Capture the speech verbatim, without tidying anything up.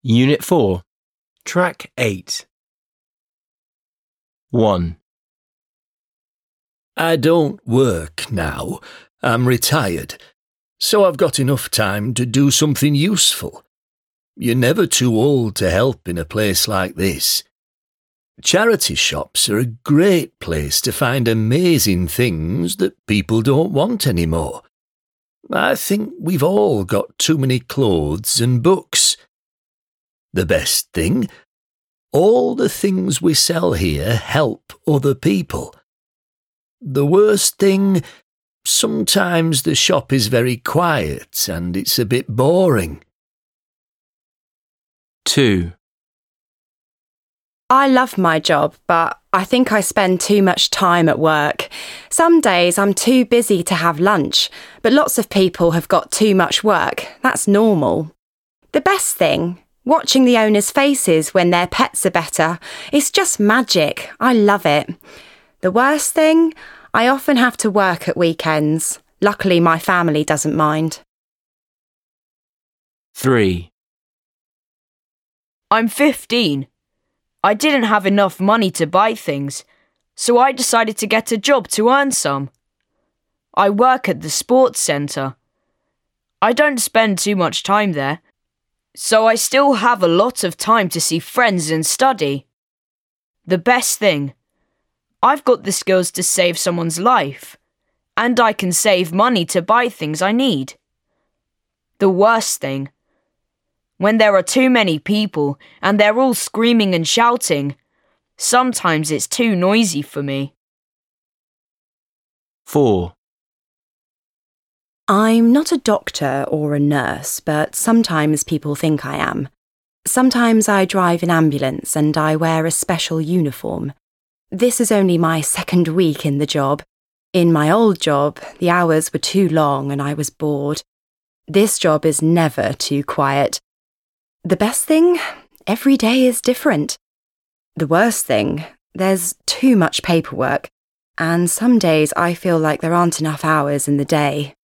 Unit four, Track eight. one. I don't work now. I'm retired, so I've got enough time to do something useful. You're never too old to help in a place like this. Charity shops are a great place to find amazing things that people don't want anymore. I think we've all got too many clothes and books. The best thing, all the things we sell here help other people. The worst thing, sometimes the shop is very quiet and it's a bit boring. two. I love my job, but I think I spend too much time at work. Some days I'm too busy to have lunch, but lots of people have got too much work. That's normal. The best thing, watching the owners' faces when their pets are better, it's just magic. I love it. The worst thing, I often have to work at weekends. Luckily, my family doesn't mind. three. I'm fifteen. I didn't have enough money to buy things, so I decided to get a job to earn some. I work at the sports centre. I don't spend too much time there, so I still have a lot of time to see friends and study. The best thing, I've got the skills to save someone's life, and I can save money to buy things I need. The worst thing, when there are too many people and they're all screaming and shouting, sometimes it's too noisy for me. four. I'm not a doctor or a nurse, but sometimes people think I am. Sometimes I drive an ambulance and I wear a special uniform. This is only my second week in the job. In my old job, the hours were too long and I was bored. This job is never too quiet. The best thing, every day is different. The worst thing, there's too much paperwork, and some days I feel like there aren't enough hours in the day.